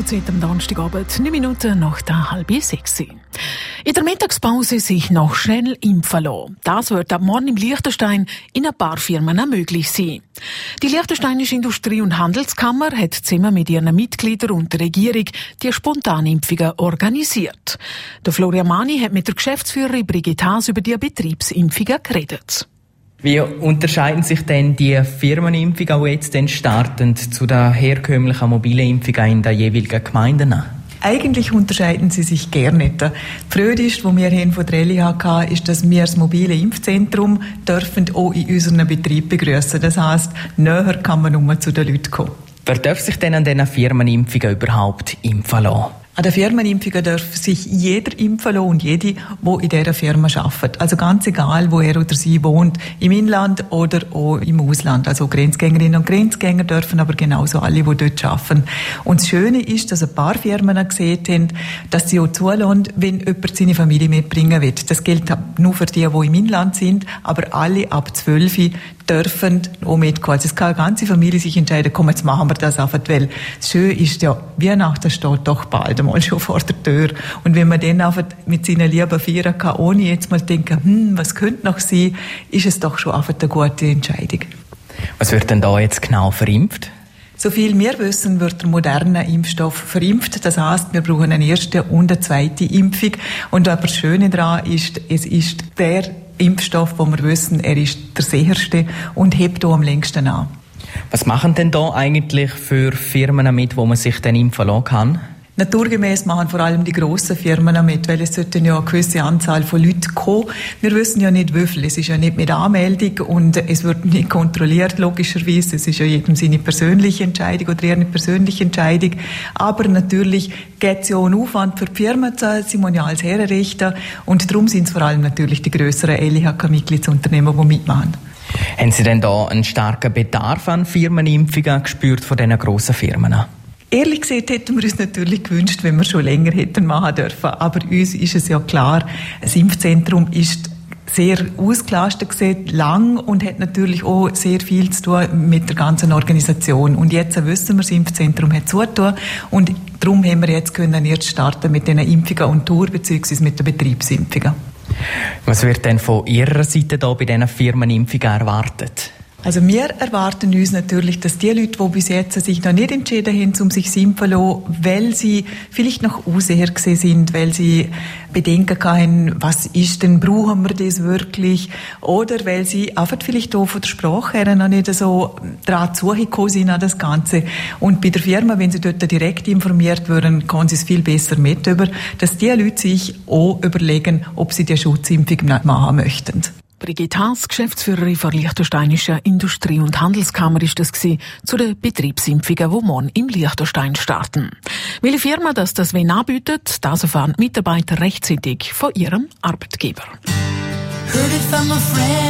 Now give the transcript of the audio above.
Zeit am Donnerstagabend, 9 Minuten nach der 5:30. In der Mittagspause sich noch schnell impfen lassen. Das wird ab morgen im Liechtenstein in ein paar Firmen auch möglich sein. Die Liechtensteinische Industrie- und Handelskammer hat zusammen mit ihren Mitgliedern und der Regierung die Spontanimpfungen organisiert. Der Florian Mani hat mit der Geschäftsführerin Brigitte Haas über die Betriebsimpfungen geredet. Wie unterscheiden sich denn die Firmenimpfungen, die jetzt starten, zu den herkömmlichen mobilen Impfungen in den jeweiligen Gemeinden? Eigentlich unterscheiden sie sich gar nicht. Früher ist, wo wir hier von der LIH hatten, ist, dass wir das mobile Impfzentrum dürfen auch in unserem Betrieb begrüßen. Das heisst, näher kann man nur zu den Leuten kommen. Wer darf sich denn an diesen Firmenimpfungen überhaupt impfen lassen? An den Firmenimpfungen darf sich jeder impfen lassen und jede, die in dieser Firma arbeitet. Also ganz egal, wo er oder sie wohnt, im Inland oder auch im Ausland. Also Grenzgängerinnen und Grenzgänger dürfen aber genauso alle, die dort arbeiten. Und das Schöne ist, dass ein paar Firmen gesehen haben, dass sie auch zulassen, wenn jemand seine Familie mitbringen will. Das gilt nur für die im Inland sind, aber alle ab 12 dürfen auch mitkommen. Also es kann eine ganze Familie sich entscheiden, komm, jetzt machen wir das einfach, weil das Schöne ist ja, Weihnachten steht doch bald einmal schon vor der Tür. Und wenn man dann einfach mit seinen Lieben feiern kann, ohne jetzt mal denken, was könnte noch sein, ist es doch schon einfach eine gute Entscheidung. Was wird denn da jetzt genau verimpft? So viel wir wissen, wird der moderne Impfstoff verimpft. Das heisst, wir brauchen eine erste und eine zweite Impfung. Und aber das Schöne daran ist, es ist der Impfstoff, wo wir wissen, er ist der sicherste und hebt auch am längsten an. Was machen denn da eigentlich für Firmen mit, wo man sich dann impfen lassen kann? Naturgemäß machen vor allem die grossen Firmen mit, weil es sollten ja eine gewisse Anzahl von Leuten kommen. Wir wissen ja nicht, wie viel. Es ist ja nicht mit Anmeldung und es wird nicht kontrolliert, logischerweise. Es ist ja jedem seine persönliche Entscheidung oder ihre persönliche Entscheidung. Aber natürlich geht es ja auch einen Aufwand für die Firmen, sie müssen ja alles herrichten. Und darum sind es vor allem natürlich die grösseren LIHK-Mitgliedsunternehmen, die mitmachen. Haben Sie denn da einen starken Bedarf an Firmenimpfungen gespürt von diesen grossen Firmen? Ehrlich gesagt hätten wir uns natürlich gewünscht, wenn wir schon länger hätten machen dürfen. Aber uns ist es ja klar, das Impfzentrum ist sehr ausgelastet gewesen, lang und hat natürlich auch sehr viel zu tun mit der ganzen Organisation. Und jetzt wissen wir, das Impfzentrum hat zugetan und darum haben wir jetzt können erst starten mit den Impfungen und Tour bzw. mit den Betriebsimpfungen. Was wird denn von Ihrer Seite da bei diesen Firmenimpfungen erwartet? Also wir erwarten uns natürlich, dass die Leute, die bis jetzt sich noch nicht entschieden haben, um sich impfen zu lassen, weil sie vielleicht noch unsicher gewesen sind, weil sie Bedenken hatten, was ist denn, brauchen wir das wirklich? Oder weil sie einfach vielleicht auch von der Sprache her noch nicht so dran zugekommen sind an das Ganze. Und bei der Firma, wenn sie dort direkt informiert würden, kann sie es viel besser mit über, dass die Leute sich auch überlegen, ob sie die Schutzimpfung machen möchten. Brigitte Haas, Geschäftsführerin der Liechtensteinischen Industrie- und Handelskammer, ist das zu den Betriebsimpfungen, die morgen im Liechtenstein starten. Welche Firma das anbietet, das erfahren die Mitarbeiter rechtzeitig von ihrem Arbeitgeber. Heard it from a friend.